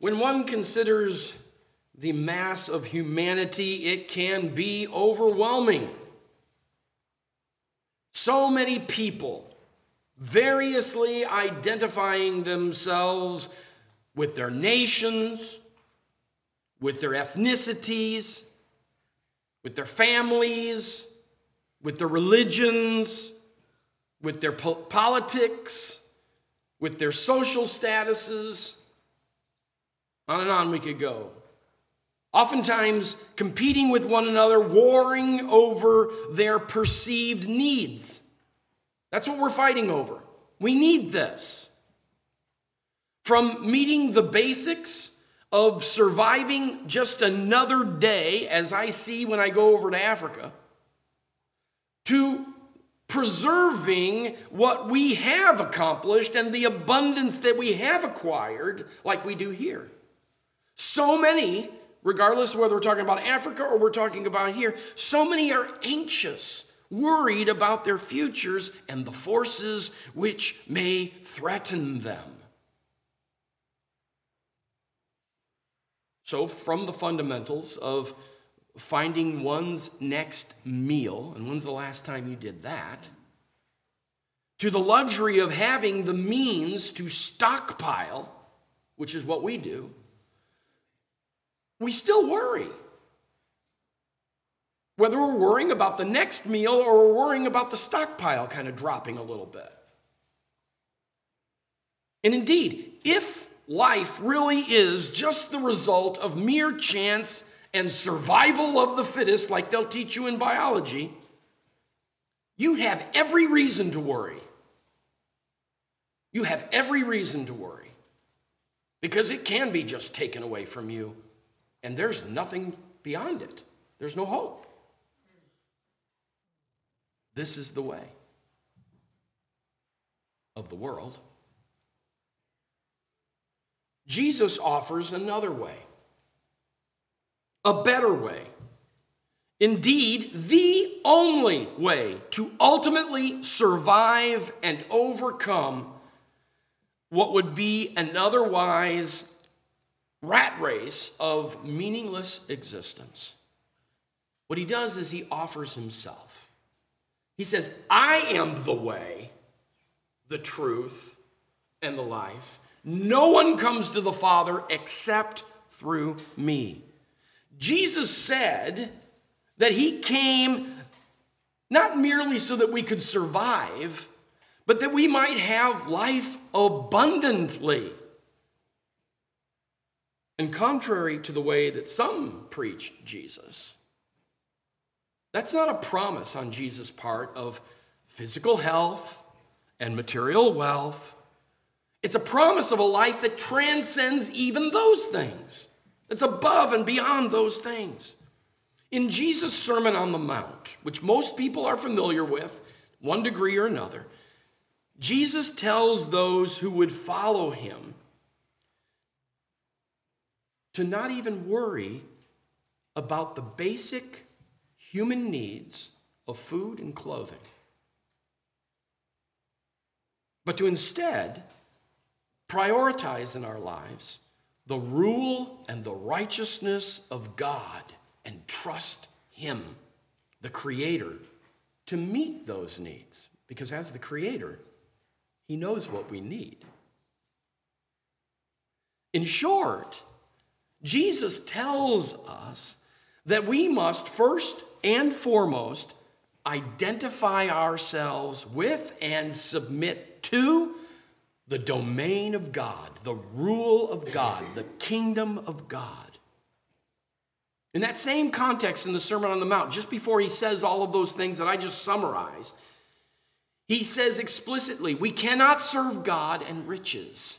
When one considers the mass of humanity, it can be overwhelming. So many people variously identifying themselves with their nations, with their ethnicities, with their families, with their religions, with their politics, with their social statuses. On and on we could go. Oftentimes competing with one another, warring over their perceived needs. That's what we're fighting over. We need this. From meeting the basics of surviving just another day, as I see when I go over to Africa, to preserving what we have accomplished and the abundance that we have acquired like we do here. So many, regardless of whether we're talking about Africa or we're talking about here, so many are anxious, worried about their futures and the forces which may threaten them. So from the fundamentals of finding one's next meal, and when's the last time you did that, to the luxury of having the means to stockpile, which is what we do, we still worry. Whether we're worrying about the next meal or we're worrying about the stockpile kind of dropping a little bit. And indeed, if life really is just the result of mere chance and survival of the fittest, like they'll teach you in biology, you have every reason to worry. You have every reason to worry. Because it can be just taken away from you. And there's nothing beyond it. There's no hope. This is the way of the world. Jesus offers another way, a better way. Indeed, the only way to ultimately survive and overcome what would be an otherwise rat race of meaningless existence. What he does is he offers himself. He says, I am the way, the truth, and the life. No one comes to the Father except through me. Jesus said that he came not merely so that we could survive, but that we might have life abundantly. And contrary to the way that some preach Jesus, that's not a promise on Jesus' part of physical health and material wealth. It's a promise of a life that transcends even those things. It's above and beyond those things. In Jesus' Sermon on the Mount, which most people are familiar with, one degree or another, Jesus tells those who would follow him to not even worry about the basic human needs of food and clothing, but to instead prioritize in our lives the rule and the righteousness of God and trust him, the Creator, to meet those needs. Because as the Creator, he knows what we need. In short, Jesus tells us that we must first and foremost identify ourselves with and submit to the domain of God, the rule of God, the kingdom of God. In that same context in the Sermon on the Mount, just before he says all of those things that I just summarized, he says explicitly, we cannot serve God and riches.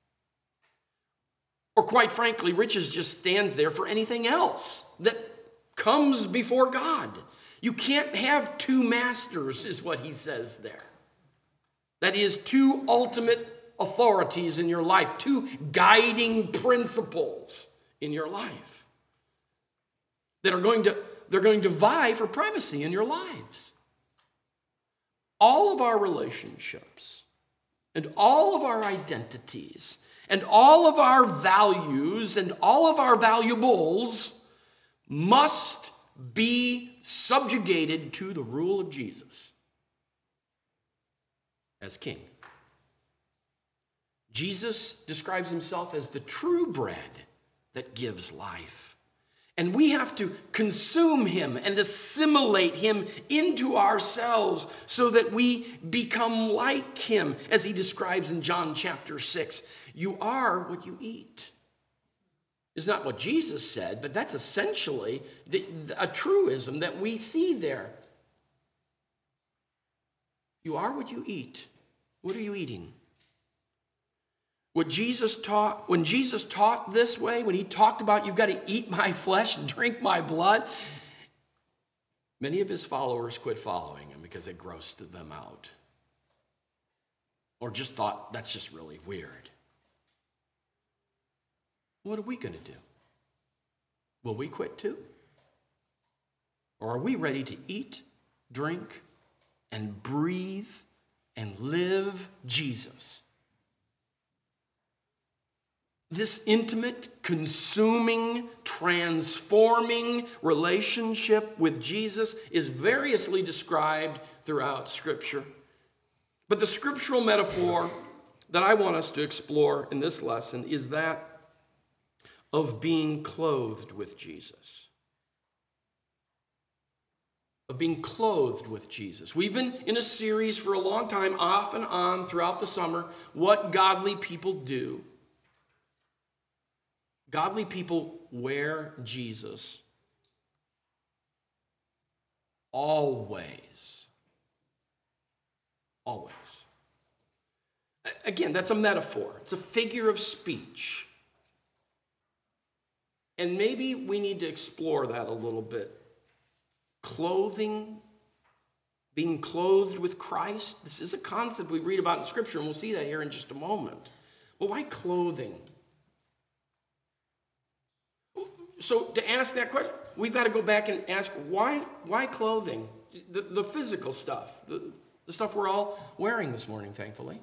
Or quite frankly, riches just stands there for anything else that comes before God. You can't have two masters, is what he says there. That is, two ultimate authorities in your life, two guiding principles in your life that are going to vie for primacy in your lives. All of our relationships and all of our identities And all of our values and all of our valuables must be subjugated to the rule of Jesus as king. Jesus describes himself as the true bread that gives life. And we have to consume him and assimilate him into ourselves so that we become like him, as he describes in John chapter 6. You are what you eat. It's not what Jesus said, but that's essentially a truism that we see there. You are what you eat. What are you eating? What Jesus taught, when Jesus taught this way, when he talked about you've got to eat my flesh and drink my blood, many of his followers quit following him because it grossed them out. Or just thought, that's just really weird. What are we going to do? Will we quit too? Or are we ready to eat, drink, and breathe and live Jesus? This intimate, consuming, transforming relationship with Jesus is variously described throughout Scripture. But the scriptural metaphor that I want us to explore in this lesson is that of being clothed with Jesus. Of being clothed with Jesus. We've been in a series for a long time, off and on throughout the summer, what godly people do. Godly people wear Jesus always. Always. Again, that's a metaphor. It's a figure of speech. And maybe we need to explore that a little bit. Clothing, being clothed with Christ. This is a concept we read about in Scripture, and we'll see that here in just a moment. But why clothing? So to ask that question, we've got to go back and ask, why clothing? The physical stuff, the stuff we're all wearing this morning, thankfully.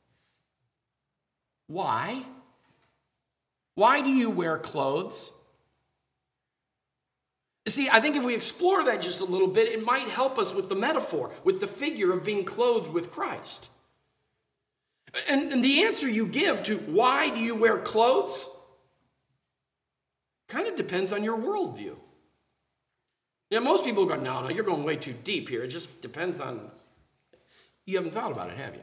Why? Why do you wear clothes? See, I think if we explore that just a little bit, it might help us with the metaphor, with the figure of being clothed with Christ. And the answer you give to why do you wear clothes kind of depends on your worldview. You know, most people go, no, you're going way too deep here. It just depends on, you haven't thought about it, have you?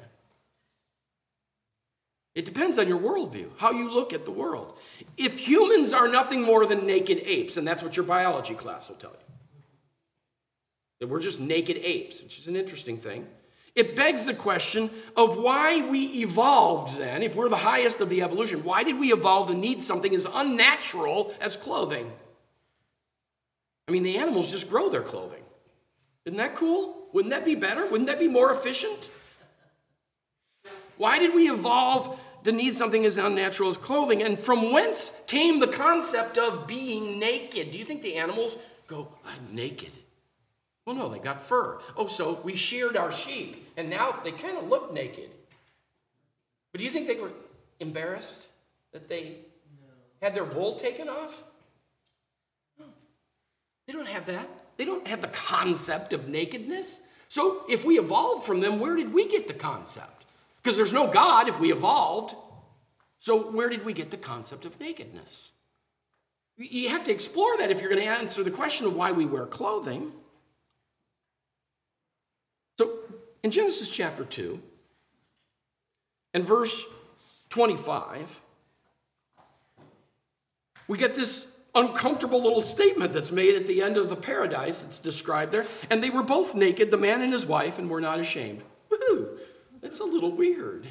It depends on your worldview, how you look at the world. If humans are nothing more than naked apes, and that's what your biology class will tell you, that we're just naked apes, which is an interesting thing, it begs the question of why we evolved then, if we're the highest of the evolution, why did we evolve to need something as unnatural as clothing? I mean, the animals just grow their clothing. Isn't that cool? Wouldn't that be better? Wouldn't that be more efficient? Why did we evolve to need something as unnatural as clothing? And from whence came the concept of being naked? Do you think the animals go, I'm naked? Well, no, they got fur. Oh, so we sheared our sheep, and now they kind of look naked. But do you think they were embarrassed that they had their wool taken off? No. They don't have that. They don't have the concept of nakedness. So if we evolved from them, where did we get the concept? Because there's no God if we evolved. So where did we get the concept of nakedness? You have to explore that if you're going to answer the question of why we wear clothing. So in Genesis chapter 2 and verse 25, we get this uncomfortable little statement that's made at the end of the paradise that's described there. And they were both naked, the man and his wife, and were not ashamed. Woohoo! That's a little weird.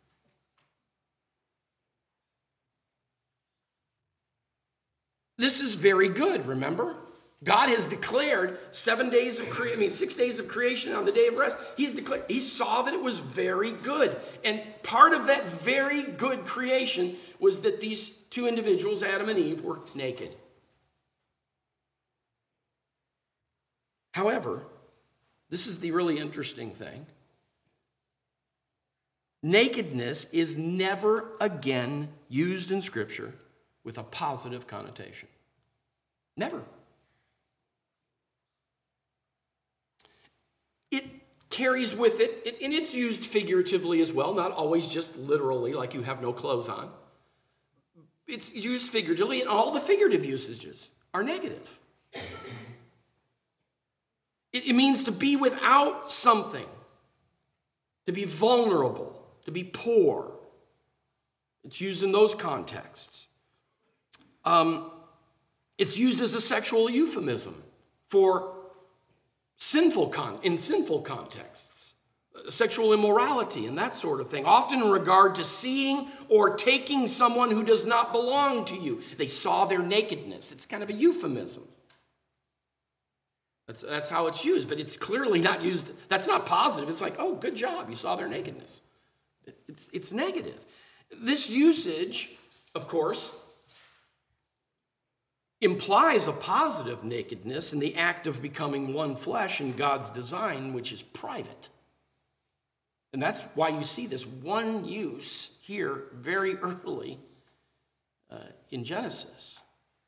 This is very good, remember? God has declared 6 days of creation on the day of rest. He saw that it was very good. And part of that very good creation was that these two individuals, Adam and Eve, were naked. However, this is the really interesting thing. nakedness is never again used in Scripture with a positive connotation. Never. It carries with it, and it's used figuratively as well, not always just literally, like you have no clothes on. It's used figuratively, and all the figurative usages are negative. It means to be without something, to be vulnerable, to be poor. It's used in those contexts. It's used as a sexual euphemism for sinful contexts, sexual immorality and that sort of thing, often in regard to seeing or taking someone who does not belong to you. They saw their nakedness. It's kind of a euphemism. That's how it's used, but it's clearly not used. That's not positive. It's like, oh, good job, you saw their nakedness. It's negative. This usage, of course, implies a positive nakedness in the act of becoming one flesh in God's design, which is private. And that's why you see this one use here very early in Genesis.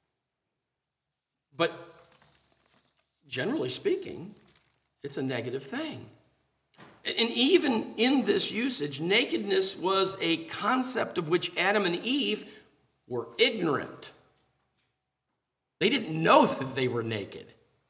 But generally speaking, it's a negative thing. And even in this usage, nakedness was a concept of which Adam and Eve were ignorant. They didn't know that they were naked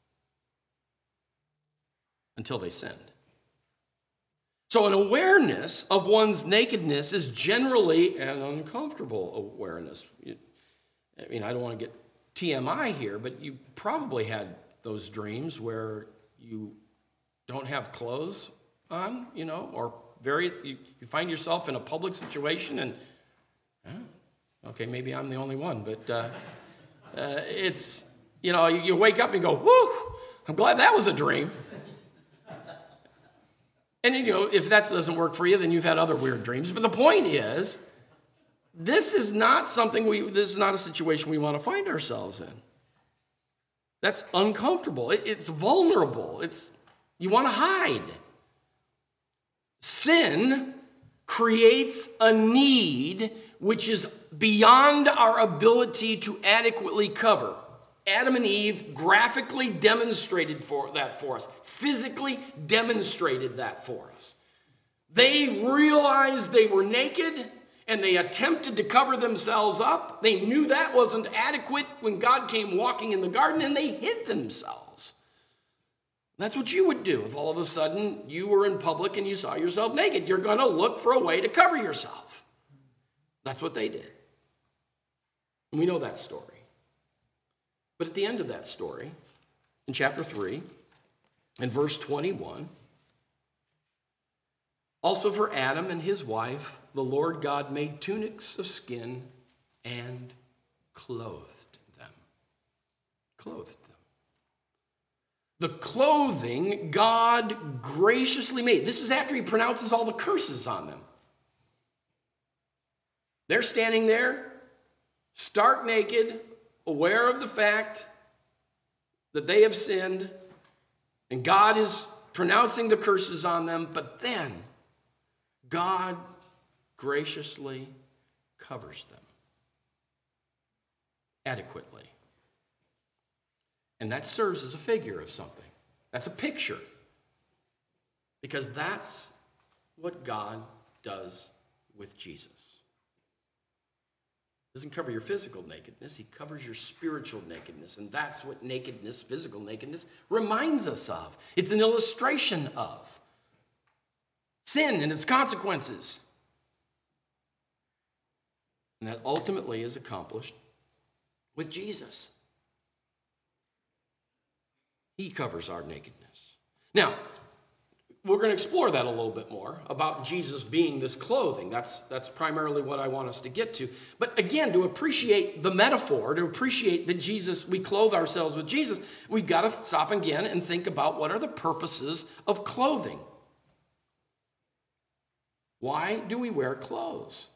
until they sinned. So an awareness of one's nakedness is generally an uncomfortable awareness. I mean, I don't want to get TMI here, but you probably had those dreams where you don't have clothes on, or you find yourself in a public situation and, okay, maybe I'm the only one, but it's, you wake up and go, whoo, I'm glad that was a dream. And, if that doesn't work for you, then you've had other weird dreams. But the point is, this is not this is not a situation we want to find ourselves in. That's uncomfortable. It's vulnerable. You want to hide. Sin creates a need which is beyond our ability to adequately cover. Adam and Eve graphically demonstrated that for us, physically demonstrated that for us. They realized they were naked and they attempted to cover themselves up. They knew that wasn't adequate when God came walking in the garden, and they hid themselves. That's what you would do if all of a sudden you were in public and you saw yourself naked. You're going to look for a way to cover yourself. That's what they did. And we know that story. But at the end of that story, in chapter 3, in verse 21, also for Adam and his wife, the Lord God made tunics of skin and clothed them. Clothed them. The clothing God graciously made. This is after he pronounces all the curses on them. They're standing there, stark naked, aware of the fact that they have sinned, and God is pronouncing the curses on them, but then God graciously covers them adequately. And that serves as a figure of something. That's a picture. Because that's what God does with Jesus. He doesn't cover your physical nakedness, he covers your spiritual nakedness. And that's what nakedness, physical nakedness, reminds us of. It's an illustration of sin and its consequences. And that ultimately is accomplished with Jesus. He covers our nakedness. Now, we're going to explore that a little bit more about Jesus being this clothing. That's primarily what I want us to get to. But again, to appreciate the metaphor, to appreciate that we clothe ourselves with Jesus, we've got to stop again and think about what are the purposes of clothing. Why do we wear clothes?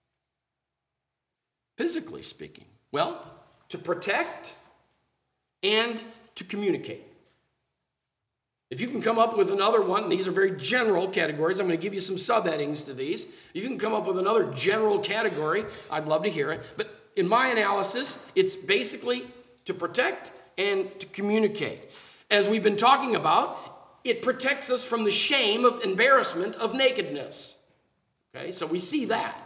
Physically speaking. Well, to protect and to communicate. If you can come up with another one, these are very general categories. I'm going to give you some subheadings to these. If you can come up with another general category, I'd love to hear it. But in my analysis, it's basically to protect and to communicate. As we've been talking about, it protects us from the shame of embarrassment of nakedness. Okay, so we see that.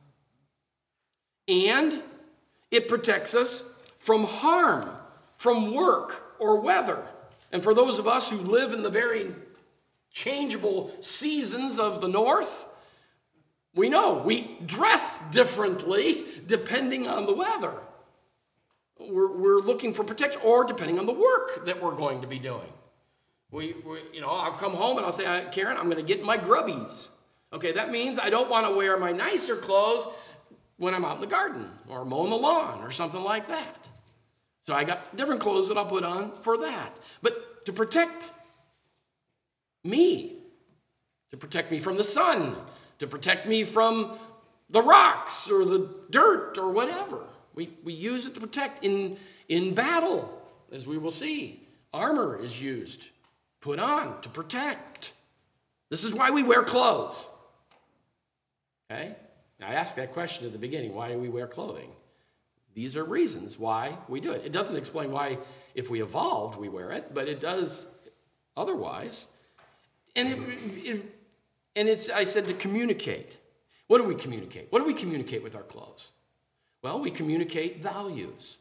And it protects us from harm, from work or weather. And for those of us who live in the very changeable seasons of the north, we know we dress differently depending on the weather. We're looking for protection, or depending on the work that we're going to be doing. I'll come home and I'll say, Karen, I'm going to get in my grubbies. Okay, that means I don't want to wear my nicer clothes when I'm out in the garden or mowing the lawn or something like that. So I got different clothes that I'll put on for that. But to protect me from the sun, to protect me from the rocks or the dirt or whatever. We use it to protect in battle, as we will see. Armor is used, put on to protect. This is why we wear clothes. Okay? Now, I asked that question at the beginning. Why do we wear clothing? These are reasons why we do it. It doesn't explain why, if we evolved, we wear it, but it does otherwise. And it's, I said, to communicate. What do we communicate? What do we communicate with our clothes? Well, we communicate values.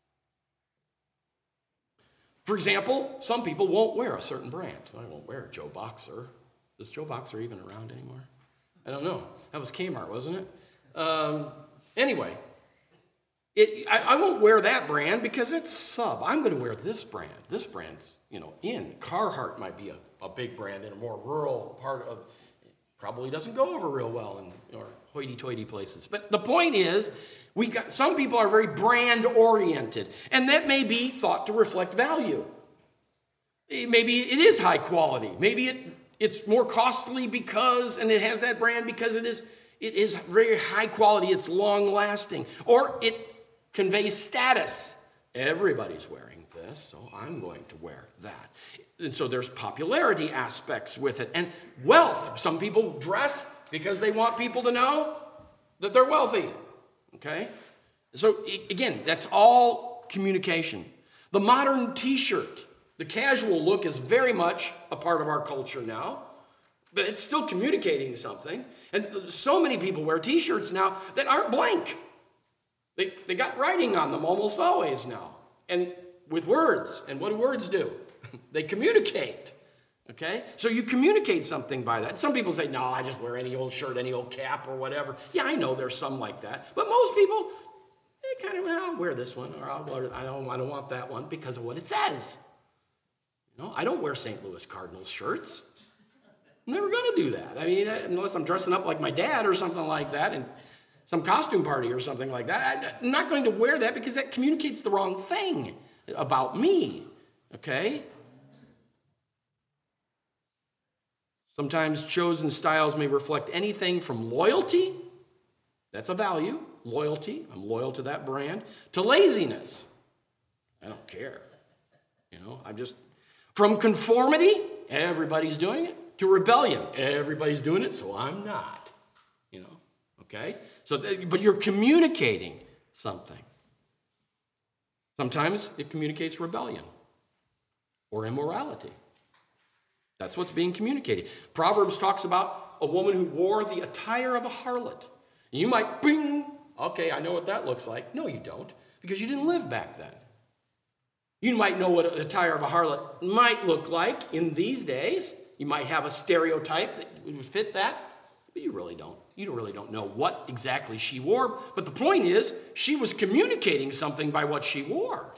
For example, some people won't wear a certain brand. I won't wear Joe Boxer. Is Joe Boxer even around anymore? I don't know. That was Kmart, wasn't it? Anyway. I won't wear that brand because it's sub. I'm going to wear this brand. This brand's, in. Carhartt might be a big brand in a more rural part of, probably doesn't go over real well in or hoity-toity places. But the point is, some people are very brand-oriented, and that may be thought to reflect value. Maybe it is high quality. Maybe it's more costly because, and it has that brand because it is very high quality, it's long-lasting. Or it conveys status. Everybody's wearing this, so I'm going to wear that. And so there's popularity aspects with it. And wealth. Some people dress because they want people to know that they're wealthy. Okay? So again, that's all communication. The modern t-shirt, the casual look is very much a part of our culture now. But it's still communicating something. And so many people wear t-shirts now that aren't blank. They got writing on them almost always now. And with words. And what do words do? They communicate. Okay? So you communicate something by that. Some people say, no, I just wear any old shirt, any old cap or whatever. Yeah, I know there's some like that. But most people, they kind of, I'll wear this one or I don't want that one because of what it says. I don't wear St. Louis Cardinals shirts. I'm never going to do that. I mean, unless I'm dressing up like my dad or something like that and some costume party or something like that. I'm not going to wear that because that communicates the wrong thing about me. Okay? Sometimes chosen styles may reflect anything from loyalty. That's a value. Loyalty. I'm loyal to that brand. To laziness. I don't care. I'm just... From conformity. Everybody's doing it. To rebellion. Everybody's doing it, so I'm not. Okay? But you're communicating something. Sometimes it communicates rebellion or immorality. That's what's being communicated. Proverbs talks about a woman who wore the attire of a harlot. And you might, bing, okay, I know what that looks like. No, you don't, because you didn't live back then. You might know what the attire of a harlot might look like in these days. You might have a stereotype that would fit that, but you really don't. You really don't know what exactly she wore. But the point is, she was communicating something by what she wore.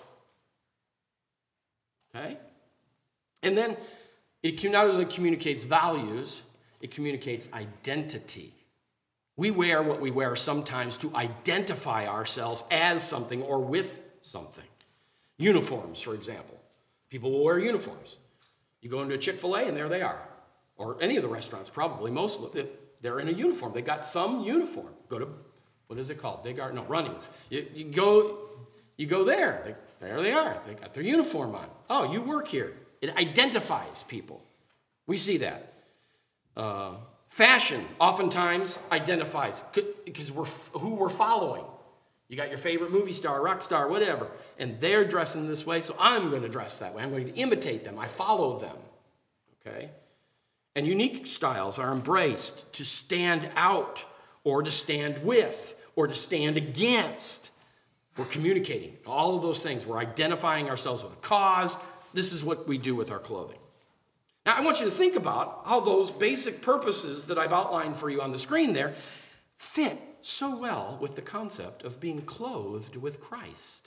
Okay? And then it not only communicates values, it communicates identity. We wear what we wear sometimes to identify ourselves as something or with something. Uniforms, for example. People will wear uniforms. You go into a Chick-fil-A and there they are. Or any of the restaurants, probably. Most of them, they're in a uniform. They got some uniform. Go to, what is it called? Runnings. You go there. There they are. They got their uniform on. Oh, you work here. It identifies people. We see that. Fashion oftentimes identifies because who we're following. You got your favorite movie star, rock star, whatever, and they're dressing this way, so I'm going to dress that way. I'm going to imitate them. I follow them. Okay? And unique styles are embraced to stand out or to stand with or to stand against. We're communicating. All of those things. We're identifying ourselves with a cause. This is what we do with our clothing. Now, I want you to think about how those basic purposes that I've outlined for you on the screen there fit so well with the concept of being clothed with Christ.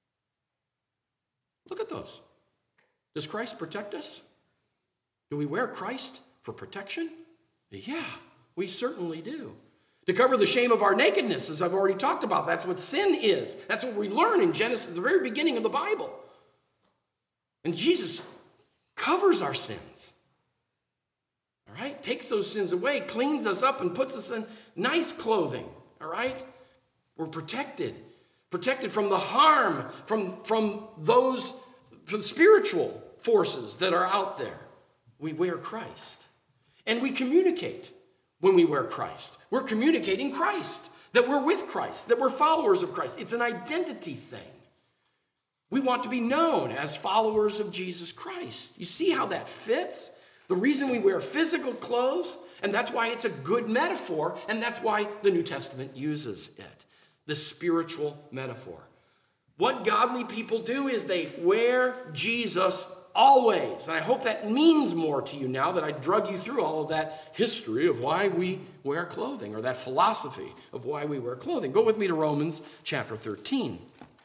Look at those. Does Christ protect us? Do we wear Christ for protection? Yeah, we certainly do. To cover the shame of our nakedness, as I've already talked about, that's what sin is. That's what we learn in Genesis, the very beginning of the Bible. And Jesus covers our sins. All right? Takes those sins away, cleans us up, and puts us in nice clothing. All right? We're protected. Protected from the harm, from those spiritual forces that are out there. We wear Christ. And we communicate when we wear Christ. We're communicating Christ, that we're with Christ, that we're followers of Christ. It's an identity thing. We want to be known as followers of Jesus Christ. You see how that fits? The reason we wear physical clothes, and that's why it's a good metaphor, and that's why the New Testament uses it. The spiritual metaphor. What godly people do is they wear Jesus always. And I hope that means more to you now that I drug you through all of that history of why we wear clothing, or that philosophy of why we wear clothing. Go with me to Romans chapter 13.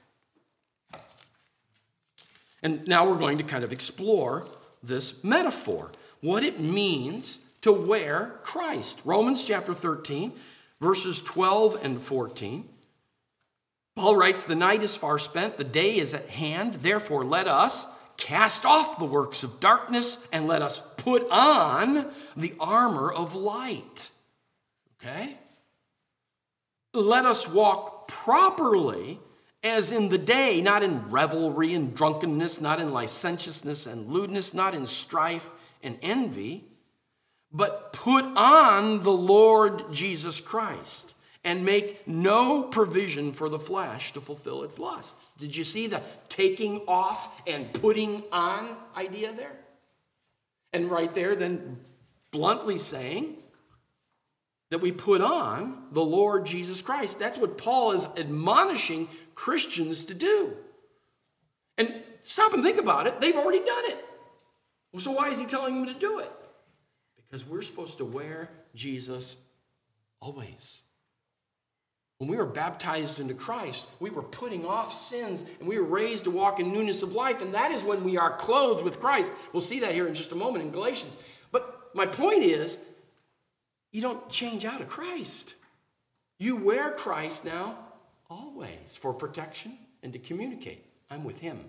And now we're going to kind of explore this metaphor, what it means to wear Christ. Romans chapter 13, verses 12 and 14. Paul writes, "The night is far spent, the day is at hand. Therefore let us cast off the works of darkness and let us put on the armor of light." Okay? Let us walk properly as in the day, not in revelry and drunkenness, not in licentiousness and lewdness, not in strife and envy, but put on the Lord Jesus Christ and make no provision for the flesh to fulfill its lusts. Did you see the taking off and putting on idea there? And right there, then bluntly saying that we put on the Lord Jesus Christ. That's what Paul is admonishing Christians to do. And stop and think about it. They've already done it. Well, so why is he telling them to do it? Because we're supposed to wear Jesus always. When we were baptized into Christ, we were putting off sins, and we were raised to walk in newness of life, and that is when we are clothed with Christ. We'll see that here in just a moment in Galatians. But my point is, you don't change out of Christ. You wear Christ now always for protection and to communicate. I'm with him.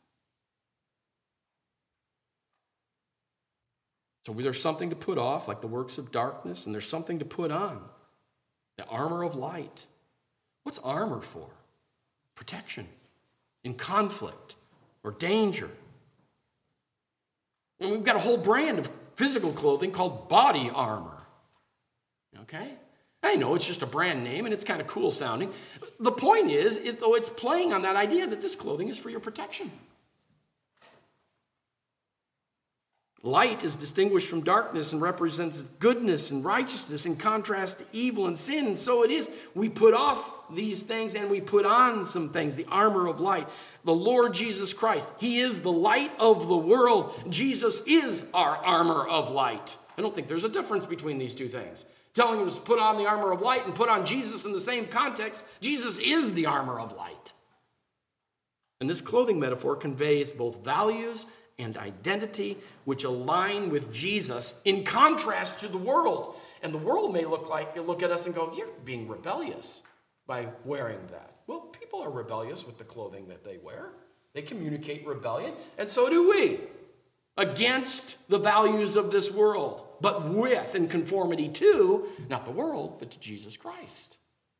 So there's something to put off, like the works of darkness, and there's something to put on, the armor of light. What's armor for? Protection in conflict or danger. And we've got a whole brand of physical clothing called body armor. Okay? I know it's just a brand name and it's kind of cool sounding. The point is, though it's playing on that idea that this clothing is for your protection. Light is distinguished from darkness and represents goodness and righteousness in contrast to evil and sin. And so it is. We put off these things and we put on some things, the armor of light. The Lord Jesus Christ, he is the light of the world. Jesus is our armor of light. I don't think there's a difference between these two things. Telling us to put on the armor of light and put on Jesus in the same context, Jesus is the armor of light. And this clothing metaphor conveys both values and identity, which align with Jesus in contrast to the world. And the world may look at us and go, you're being rebellious by wearing that. Well, people are rebellious with the clothing that they wear. They communicate rebellion, and so do we, against the values of this world, but with in conformity to, not the world, but to Jesus Christ.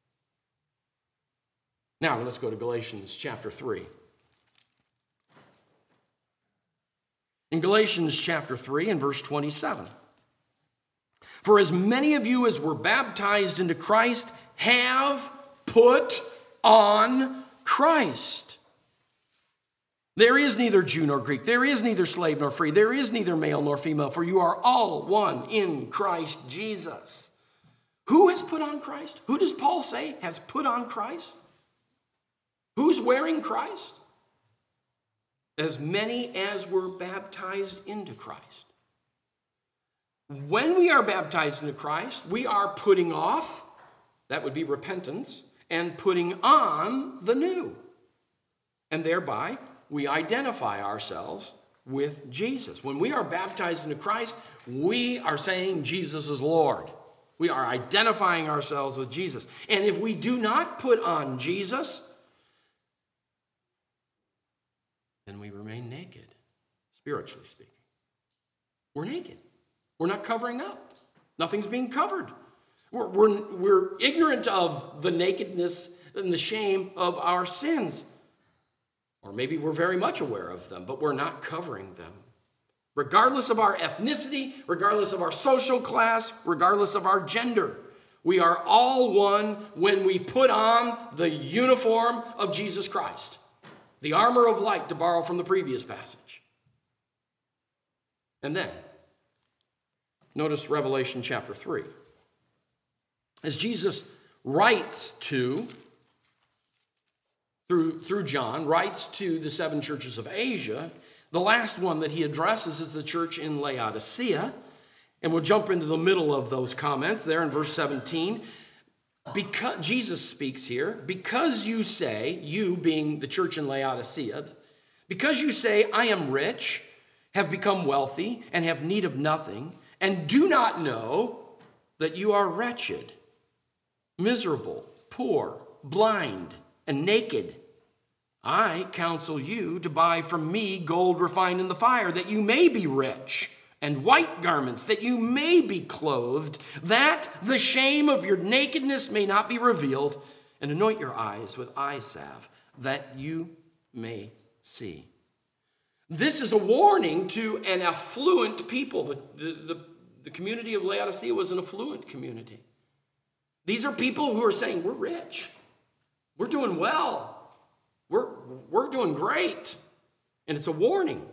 Now, let's go to Galatians chapter 3. In Galatians chapter 3 and verse 27. For as many of you as were baptized into Christ have put on Christ. There is neither Jew nor Greek. There is neither slave nor free. There is neither male nor female, for you are all one in Christ Jesus. Who has put on Christ? Who does Paul say has put on Christ? Who's wearing Christ? As many as were baptized into Christ. When we are baptized into Christ, we are putting off, that would be repentance, and putting on the new. And thereby, we identify ourselves with Jesus. When we are baptized into Christ, we are saying Jesus is Lord. We are identifying ourselves with Jesus. And if we do not put on Jesus, then we remain naked, spiritually speaking. We're naked. We're not covering up. Nothing's being covered. We're ignorant of the nakedness and the shame of our sins. Or maybe we're very much aware of them, but we're not covering them. Regardless of our ethnicity, regardless of our social class, regardless of our gender, we are all one when we put on the uniform of Jesus Christ. The armor of light, to borrow from the previous passage. And then, notice Revelation chapter 3. As Jesus writes through John, writes to the 7 churches of Asia, the last one that he addresses is the church in Laodicea. And we'll jump into the middle of those comments there in verse 17. Because Jesus speaks here, because you say, you being the church in Laodicea, because you say, I am rich, have become wealthy, and have need of nothing, and do not know that you are wretched, miserable, poor, blind, and naked. I counsel you to buy from me gold refined in the fire, that you may be rich, and white garments, that you may be clothed, that the shame of your nakedness may not be revealed, and anoint your eyes with eye salve, that you may see. This is a warning to an affluent people. The community of Laodicea was an affluent community. These are people who are saying, we're rich. We're doing well. We're doing great. And it's a warning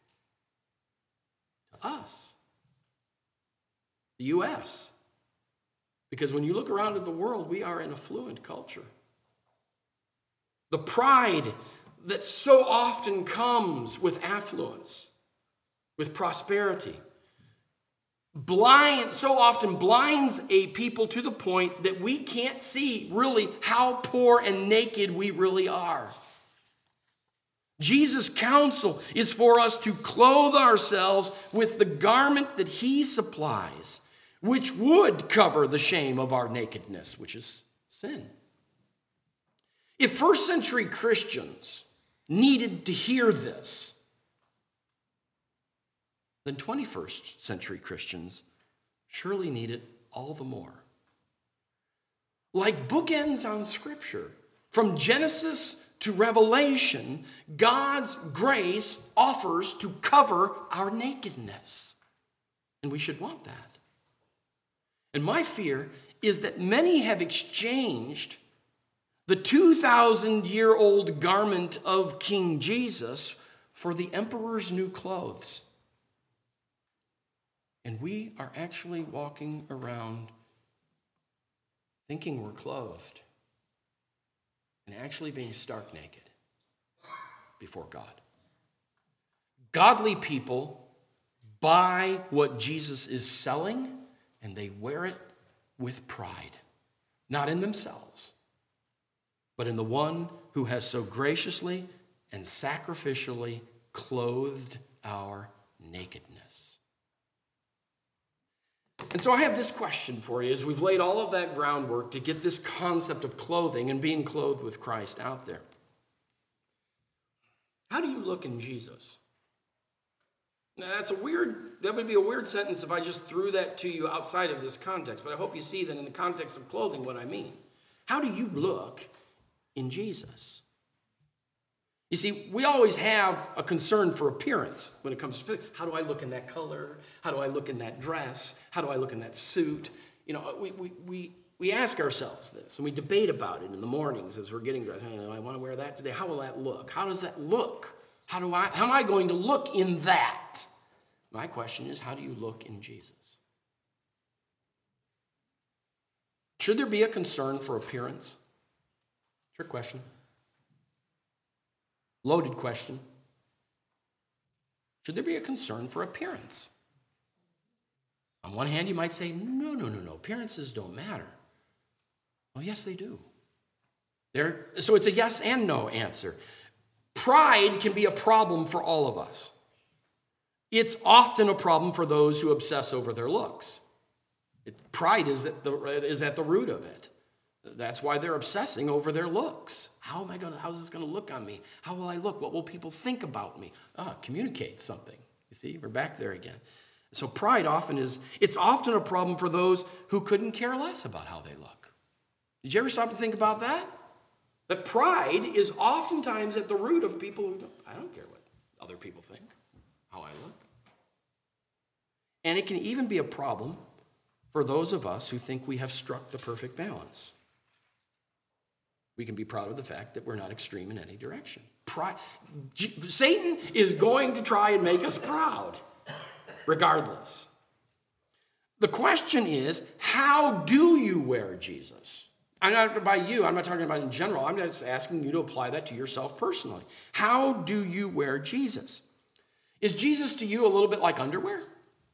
to us, the U.S. Because when you look around at the world, we are an affluent culture. The pride that so often comes with affluence, with prosperity, so often blinds a people to the point that we can't see really how poor and naked we really are. Jesus' counsel is for us to clothe ourselves with the garment that he supplies, which would cover the shame of our nakedness, which is sin. If first century Christians needed to hear this, then 21st century Christians surely need it all the more. Like bookends on Scripture, from Genesis to Revelation, God's grace offers to cover our nakedness. And we should want that. And my fear is that many have exchanged the 2,000-year-old garment of King Jesus for the emperor's new clothes. And we are actually walking around thinking we're clothed and actually being stark naked before God. Godly people buy what Jesus is selling and they wear it with pride, not in themselves, but in the one who has so graciously and sacrificially clothed our nakedness. And so I have this question for you as we've laid all of that groundwork to get this concept of clothing and being clothed with Christ out there. How do you look in Jesus? Now that would be a weird sentence if I just threw that to you outside of this context, but I hope you see that in the context of clothing what I mean. How do you look in Jesus? You see, we always have a concern for appearance when it comes to how do I look in that color? How do I look in that dress? How do I look in that suit? You know, we ask ourselves this, and we debate about it in the mornings as we're getting dressed. I want to wear that today. How will that look? How does that look? How am I going to look in that? My question is, how do you look in Jesus? Should there be a concern for appearance? Trick question. Loaded question. Should there be a concern for appearance? On one hand, you might say, no. Appearances don't matter. Well, yes, they do. So it's a yes and no answer. Pride can be a problem for all of us. It's often a problem for those who obsess over their looks. Pride is at the root of it. That's why they're obsessing over their looks. How's this going to look on me? How will I look? What will people think about me? Communicate something. You see, we're back there again. So pride it's often a problem for those who couldn't care less about how they look. Did you ever stop to think about that? That pride is oftentimes at the root of people who I don't care what other people think, how I look. And it can even be a problem for those of us who think we have struck the perfect balance. We can be proud of the fact that we're not extreme in any direction. Satan is going to try and make us proud, regardless. The question is, how do you wear Jesus? I'm not talking about in general. I'm just asking you to apply that to yourself personally. How do you wear Jesus? Is Jesus to you a little bit like underwear?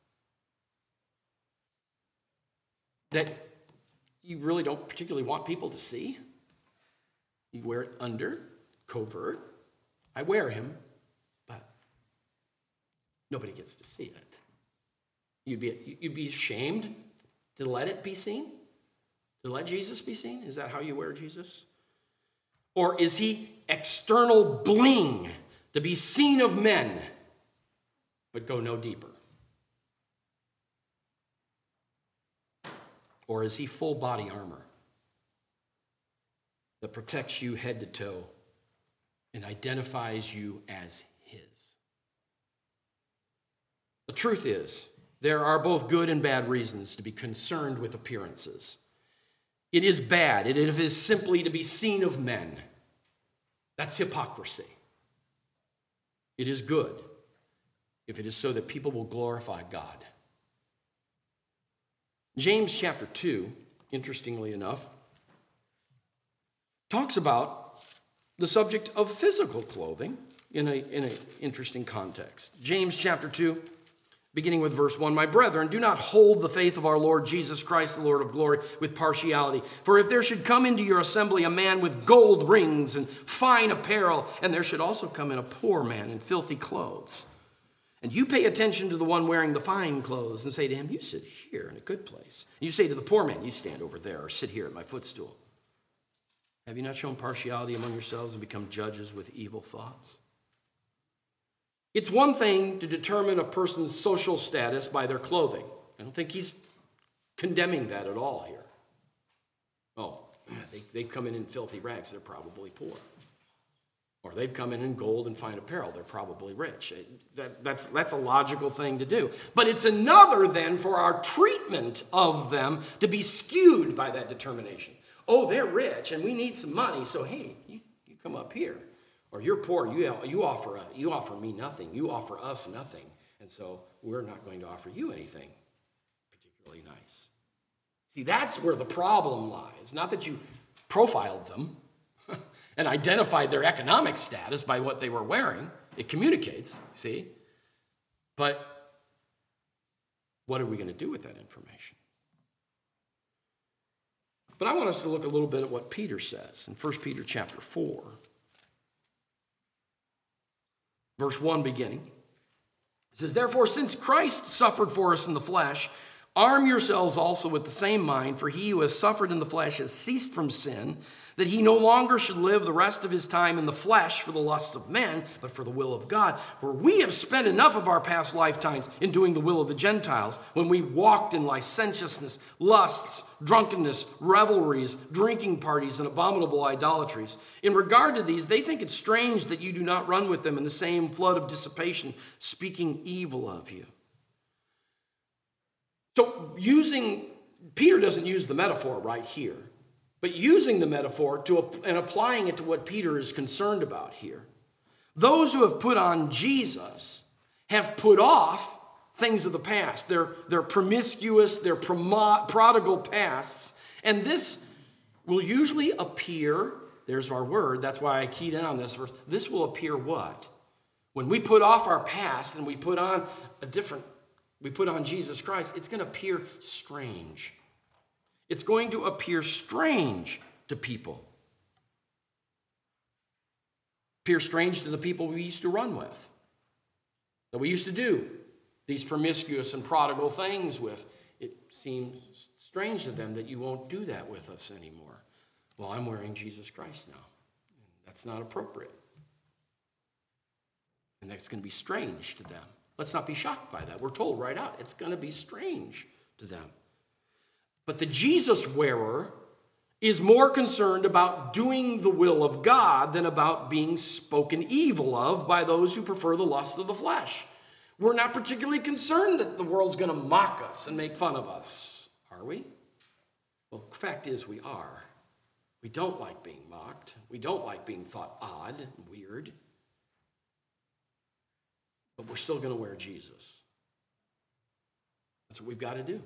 That you really don't particularly want people to see? You wear it under, covert. I wear him, but nobody gets to see it. You'd be ashamed to let it be seen? To let Jesus be seen? Is that how you wear Jesus? Or is he external bling to be seen of men, but go no deeper? Or is he full body armor that protects you head to toe and identifies you as his? The truth is, there are both good and bad reasons to be concerned with appearances. It is bad. It is simply to be seen of men. That's hypocrisy. It is good if it is so that people will glorify God. James chapter 2, interestingly enough, talks about the subject of physical clothing in an interesting context. James chapter 2, beginning with verse 1, "My brethren, do not hold the faith of our Lord Jesus Christ, the Lord of glory, with partiality. For if there should come into your assembly a man with gold rings and fine apparel, and there should also come in a poor man in filthy clothes, and you pay attention to the one wearing the fine clothes and say to him, you sit here in a good place. And you say to the poor man, you stand over there or sit here at my footstool. Have you not shown partiality among yourselves and become judges with evil thoughts?" It's one thing to determine a person's social status by their clothing. I don't think he's condemning that at all here. Oh, they've come in filthy rags, they're probably poor. Or they've come in gold and fine apparel, they're probably rich. That's a logical thing to do. But it's another then for our treatment of them to be skewed by that determination. Oh, they're rich and we need some money, so hey, you come up here. Or you're poor, you offer me nothing, you offer us nothing, and so we're not going to offer you anything particularly nice. See, that's where the problem lies. Not that you profiled them and identified their economic status by what they were wearing. It communicates, see? But what are we going to do with that information? But I want us to look a little bit at what Peter says in 1 Peter chapter 4. Verse 1 beginning. It says, "Therefore, since Christ suffered for us in the flesh, Arm yourselves also with the same mind, for he who has suffered in the flesh has ceased from sin, that he no longer should live the rest of his time in the flesh for the lusts of men, but for the will of God. For we have spent enough of our past lifetimes in doing the will of the Gentiles, when we walked in licentiousness, lusts, drunkenness, revelries, drinking parties, and abominable idolatries. In regard to these, they think it strange that you do not run with them in the same flood of dissipation, speaking evil of you. So Peter doesn't use the metaphor right here, but using the metaphor and applying it to what Peter is concerned about here. Those who have put on Jesus have put off things of the past. They're promiscuous, they're prodigal pasts, and this will usually appear, there's our word, that's why I keyed in on this verse, this will appear what? When we put off our past and we put on Jesus Christ, it's going to appear strange. It's going to appear strange to people. Appear strange to the people we used to run with, that we used to do these promiscuous and prodigal things with. It seems strange to them that you won't do that with us anymore. Well, I'm wearing Jesus Christ now. That's not appropriate. And that's going to be strange to them. Let's not be shocked by that. We're told right out, it's going to be strange to them. But the Jesus wearer is more concerned about doing the will of God than about being spoken evil of by those who prefer the lusts of the flesh. We're not particularly concerned that the world's going to mock us and make fun of us, are we? Well, the fact is we are. We don't like being mocked. We don't like being thought odd and weird. But we're still going to wear Jesus. That's what we've got to do.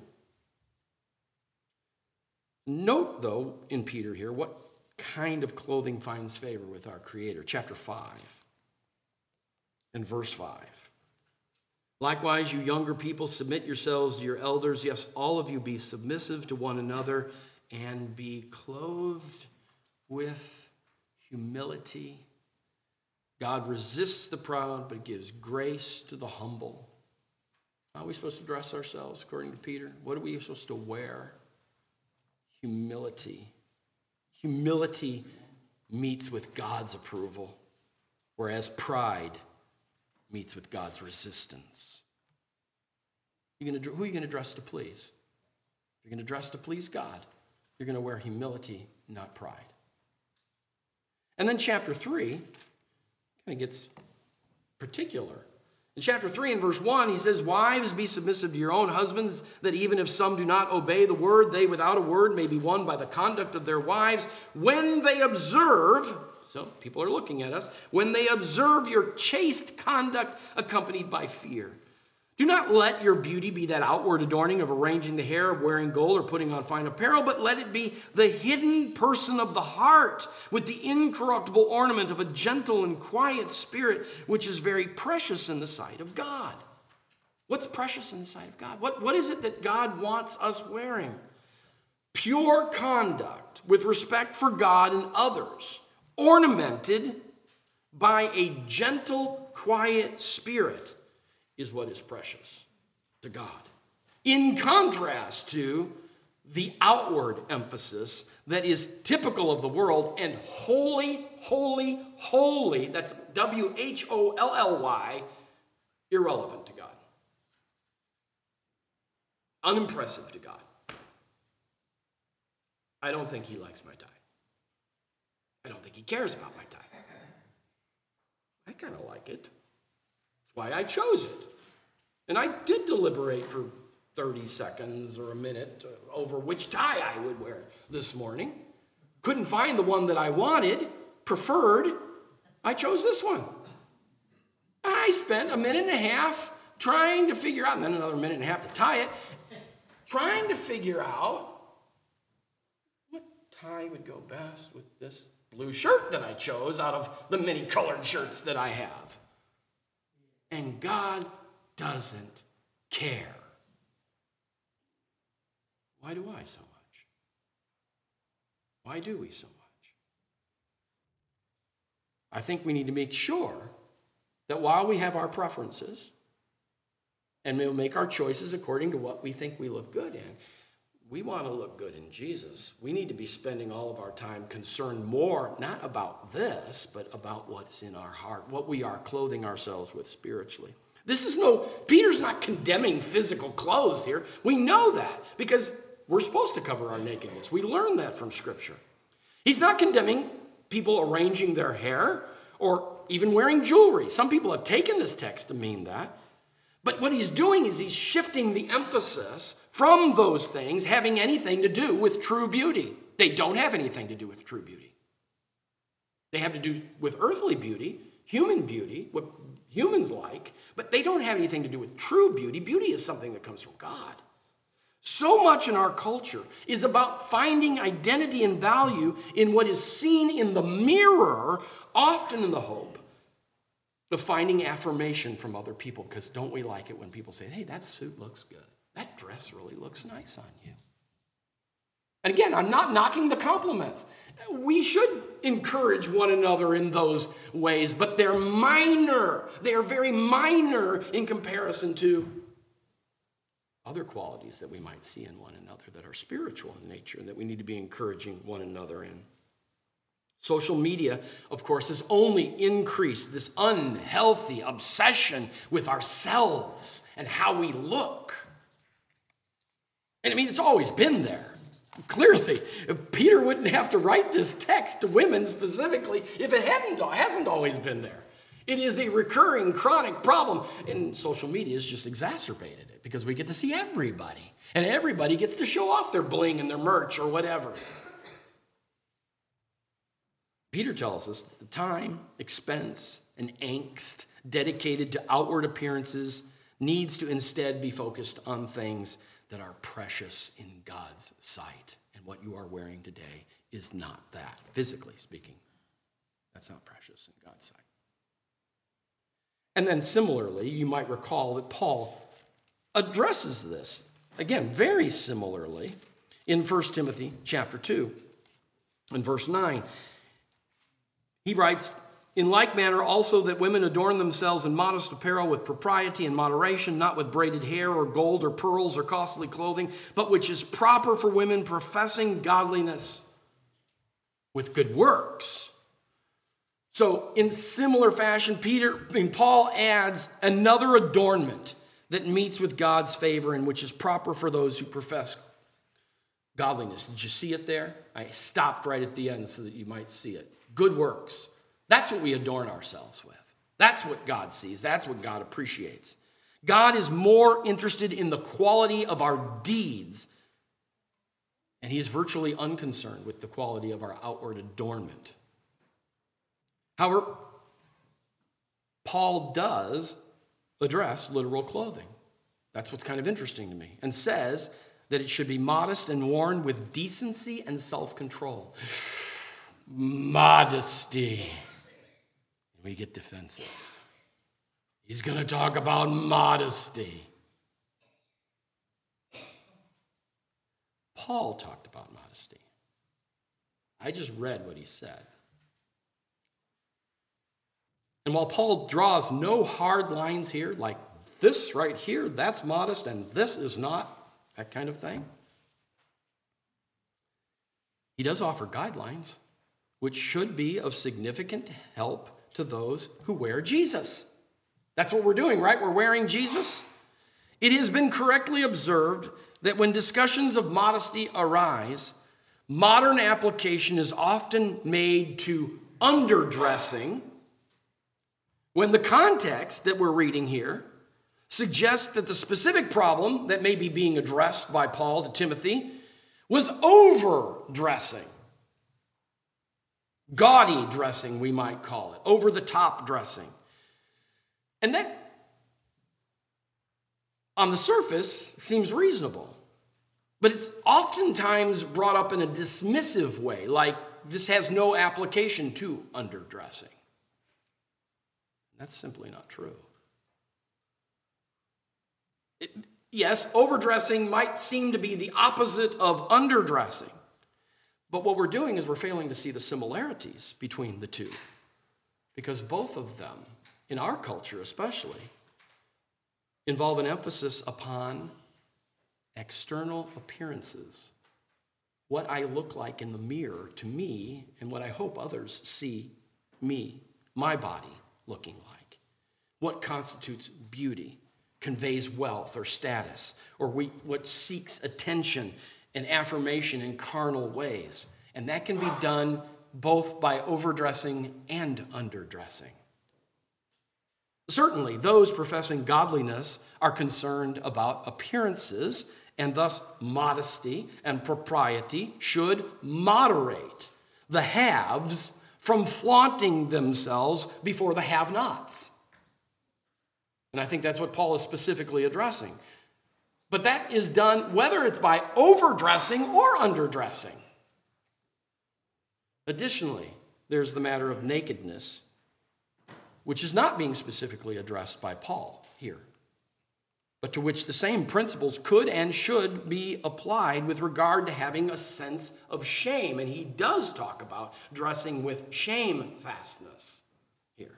Note, though, in Peter here, what kind of clothing finds favor with our Creator. Chapter 5 and verse 5. Likewise, you younger people, submit yourselves to your elders. Yes, all of you be submissive to one another and be clothed with humility. God resists the proud, but gives grace to the humble. How are we supposed to dress ourselves, according to Peter? What are we supposed to wear? Humility. Humility meets with God's approval, whereas pride meets with God's resistance. Who are you going to dress to please? You're going to dress to please God. You're going to wear humility, not pride. And then chapter 3 kind of gets particular. In chapter 3 and verse 1, he says, wives, be submissive to your own husbands, that even if some do not obey the word, they without a word may be won by the conduct of their wives, when they observe, so people are looking at us, when they observe your chaste conduct accompanied by fear. Do not let your beauty be that outward adorning of arranging the hair, of wearing gold, or putting on fine apparel, but let it be the hidden person of the heart, with the incorruptible ornament of a gentle and quiet spirit, which is very precious in the sight of God. What's precious in the sight of God? What is it that God wants us wearing? Pure conduct with respect for God and others, ornamented by a gentle, quiet spirit, is what is precious to God. In contrast to the outward emphasis that is typical of the world and holy, holy, holy, that's W-H-O-L-L-Y, irrelevant to God. Unimpressive to God. I don't think he likes my tie. I don't think he cares about my tie. I kind of like it. That's why I chose it. And I did deliberate for 30 seconds or a minute over which tie I would wear this morning. Couldn't find the one that I wanted, preferred. I chose this one. I spent a minute and a half trying to figure out, and then another minute and a half to tie it, trying to figure out what tie would go best with this blue shirt that I chose out of the many colored shirts that I have. And God doesn't care. Why do I so much? Why do we so much? I think we need to make sure that while we have our preferences, And we'll make our choices according to what we think we look good in. We want to look good in Jesus. We need to be spending all of our time concerned more, not about this, but about what's in our heart, what we are clothing ourselves with spiritually. Peter's not condemning physical clothes here. We know that because we're supposed to cover our nakedness. We learn that from Scripture. He's not condemning people arranging their hair or even wearing jewelry. Some people have taken this text to mean that. But what he's doing is he's shifting the emphasis from those things having anything to do with true beauty. They don't have anything to do with true beauty. They have to do with earthly beauty, what humans like, but they don't have anything to do with true beauty. Beauty is something that comes from God. So much in our culture is about finding identity and value in what is seen in the mirror, often in the hope of finding affirmation from other people, because don't we like it when people say, hey, that suit looks good. That dress really looks nice on you. And again, I'm not knocking the compliments. We should encourage one another in those ways, but they're minor. They are very minor in comparison to other qualities that we might see in one another that are spiritual in nature and that we need to be encouraging one another in. Social media, of course, has only increased this unhealthy obsession with ourselves and how we look. And I mean, it's always been there. Clearly, Peter wouldn't have to write this text to women specifically if it hasn't always been there. It is a recurring, chronic problem, and social media has just exacerbated it because we get to see everybody, and everybody gets to show off their bling and their merch or whatever. Peter tells us that the time, expense, and angst dedicated to outward appearances needs to instead be focused on things that are precious in God's sight. And what you are wearing today is not that, physically speaking. That's not precious in God's sight. And then similarly, you might recall that Paul addresses this, again, very similarly, in 1 Timothy chapter 2, in verse 9. He writes, in like manner also that women adorn themselves in modest apparel with propriety and moderation, not with braided hair or gold or pearls or costly clothing, but which is proper for women professing godliness with good works. So in similar fashion, Paul adds another adornment that meets with God's favor and which is proper for those who profess godliness. Did you see it there? I stopped right at the end so that you might see it. Good works. That's what we adorn ourselves with. That's what God sees. That's what God appreciates. God is more interested in the quality of our deeds, and he's virtually unconcerned with the quality of our outward adornment. However, Paul does address literal clothing. That's what's kind of interesting to me, and says that it should be modest and worn with decency and self-control. Modesty. We get defensive. He's going to talk about modesty. Paul talked about modesty. I just read what he said. And while Paul draws no hard lines here, like this right here, that's modest, and this is not, that kind of thing, he does offer guidelines, which should be of significant help to those who wear Jesus. That's what we're doing, right? We're wearing Jesus. It has been correctly observed that when discussions of modesty arise, modern application is often made to underdressing, when the context that we're reading here suggests that the specific problem that may be being addressed by Paul to Timothy was overdressing. Gaudy dressing, we might call it. Over-the-top dressing. And that, on the surface, seems reasonable. But it's oftentimes brought up in a dismissive way, like this has no application to underdressing. That's simply not true. Yes, overdressing might seem to be the opposite of underdressing. But what we're doing is we're failing to see the similarities between the two. Because both of them, in our culture especially, involve an emphasis upon external appearances, what I look like in the mirror to me and what I hope others see me, my body, looking like. What constitutes beauty, conveys wealth or status, or what seeks attention and affirmation in carnal ways. And that can be done both by overdressing and underdressing. Certainly, those professing godliness are concerned about appearances, and thus modesty and propriety should moderate the haves from flaunting themselves before the have-nots. And I think that's what Paul is specifically addressing. But that is done whether it's by overdressing or underdressing. Additionally, there's the matter of nakedness, which is not being specifically addressed by Paul here, but to which the same principles could and should be applied with regard to having a sense of shame. And he does talk about dressing with shamefastness here.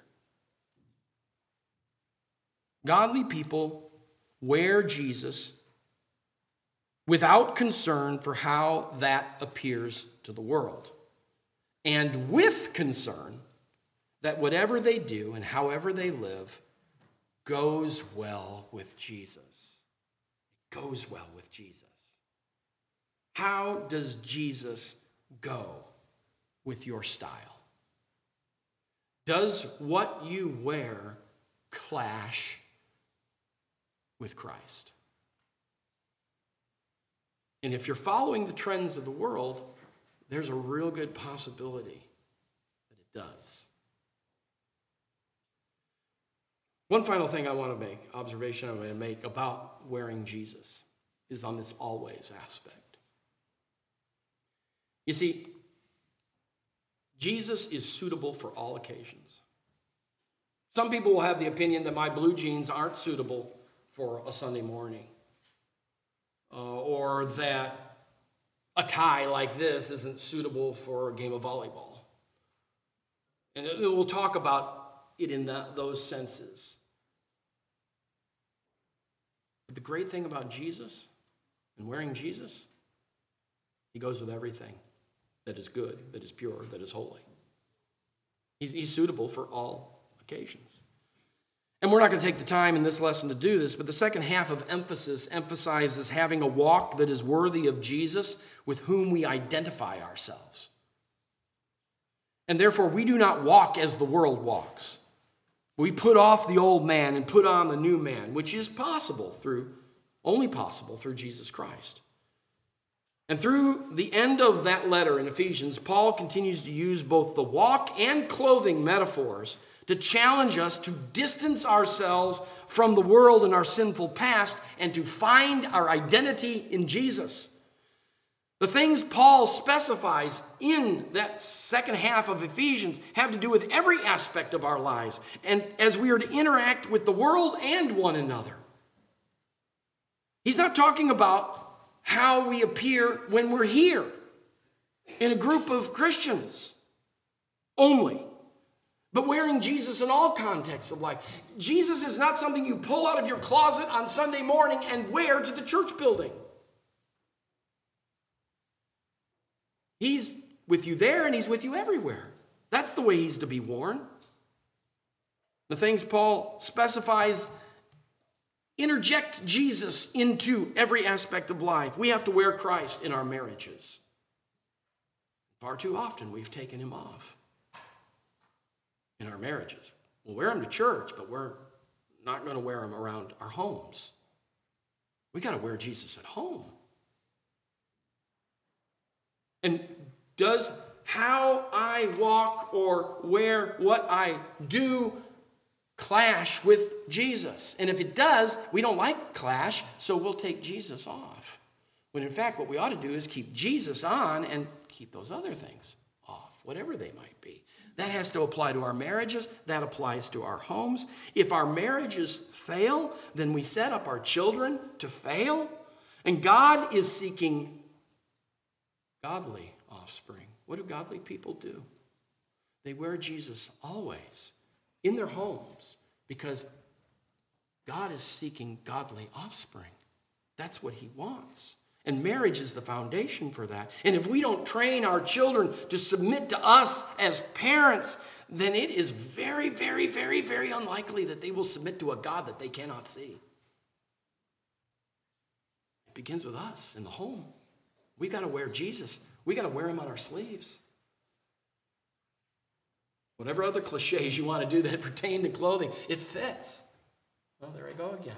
Godly people wear Jesus without concern for how that appears to the world, and with concern that whatever they do and however they live goes well with Jesus. It goes well with Jesus. How does Jesus go with your style? Does what you wear clash with Christ? And if you're following the trends of the world, there's a real good possibility that it does. One final thing I want to make, observation I'm going to make about wearing Jesus, is on this always aspect. You see, Jesus is suitable for all occasions. Some people will have the opinion that my blue jeans aren't suitable for a Sunday morning, or that a tie like this isn't suitable for a game of volleyball. And we'll talk about it in those senses. But the great thing about Jesus and wearing Jesus, he goes with everything that is good, that is pure, that is holy. He's suitable for all occasions. And we're not going to take the time in this lesson to do this, but the second half of emphasis emphasizes having a walk that is worthy of Jesus, with whom we identify ourselves. And therefore, we do not walk as the world walks. We put off the old man and put on the new man, which is only possible through Jesus Christ. And through the end of that letter in Ephesians, Paul continues to use both the walk and clothing metaphors to challenge us to distance ourselves from the world and our sinful past and to find our identity in Jesus. The things Paul specifies in that second half of Ephesians have to do with every aspect of our lives, and as we are to interact with the world and one another. He's not talking about how we appear when we're here in a group of Christians only, but wearing Jesus in all contexts of life. Jesus is not something you pull out of your closet on Sunday morning and wear to the church building. He's with you there and he's with you everywhere. That's the way he's to be worn. The things Paul specifies interject Jesus into every aspect of life. We have to wear Christ in our marriages. Far too often we've taken him off in our marriages. We'll wear him to church, but we're not going to wear him around our homes. We got to wear Jesus at home. And does how I walk or wear what I do clash with Jesus? And if it does, we don't like clash, so we'll take Jesus off. When in fact, what we ought to do is keep Jesus on and keep those other things off, whatever they might be. That has to apply to our marriages. That applies to our homes. If our marriages fail, then we set up our children to fail. And God is seeking godly offspring. What do godly people do? They wear Jesus always in their homes because God is seeking godly offspring. That's what he wants. And marriage is the foundation for that. And if we don't train our children to submit to us as parents, then it is very, very, very, very unlikely that they will submit to a God that they cannot see. It begins with us in the home. We got to wear Jesus. We got to wear him on our sleeves. Whatever other cliches you want to do that pertain to clothing, it fits. Well, there I go again.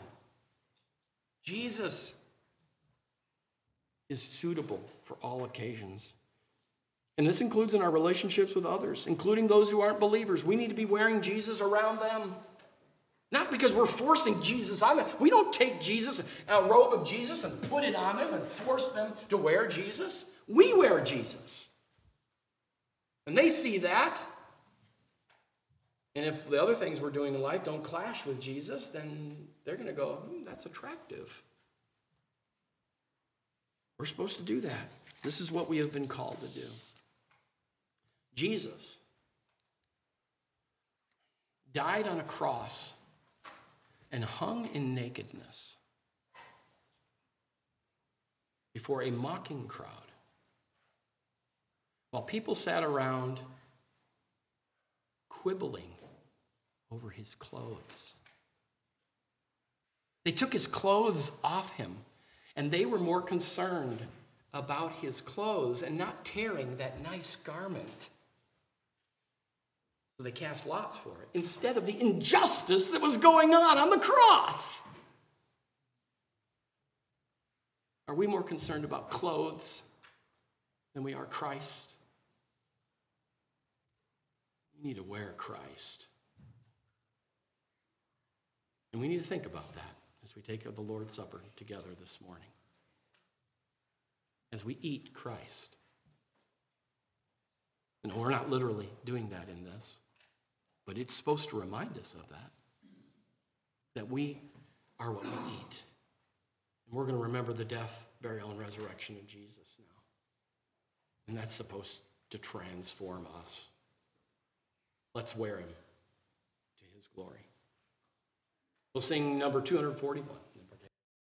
Jesus is suitable for all occasions. And this includes in our relationships with others, including those who aren't believers. We need to be wearing Jesus around them. Not because we're forcing Jesus on them. We don't take Jesus, a robe of Jesus, and put it on them and force them to wear Jesus. We wear Jesus. And they see that. And if the other things we're doing in life don't clash with Jesus, then they're going to go, that's attractive. We're supposed to do that. This is what we have been called to do. Jesus died on a cross and hung in nakedness before a mocking crowd, while people sat around quibbling over his clothes. They took his clothes off him, and they were more concerned about his clothes and not tearing that nice garment. So they cast lots for it, instead of the injustice that was going on the cross. Are we more concerned about clothes than we are Christ? We need to wear Christ. And we need to think about that as we take the Lord's Supper together this morning. As we eat Christ. And we're not literally doing that in this, but it's supposed to remind us of that. That we are what we eat. And we're going to remember the death, burial, and resurrection of Jesus now. And that's supposed to transform us. Let's wear him to his glory. We'll sing number 241.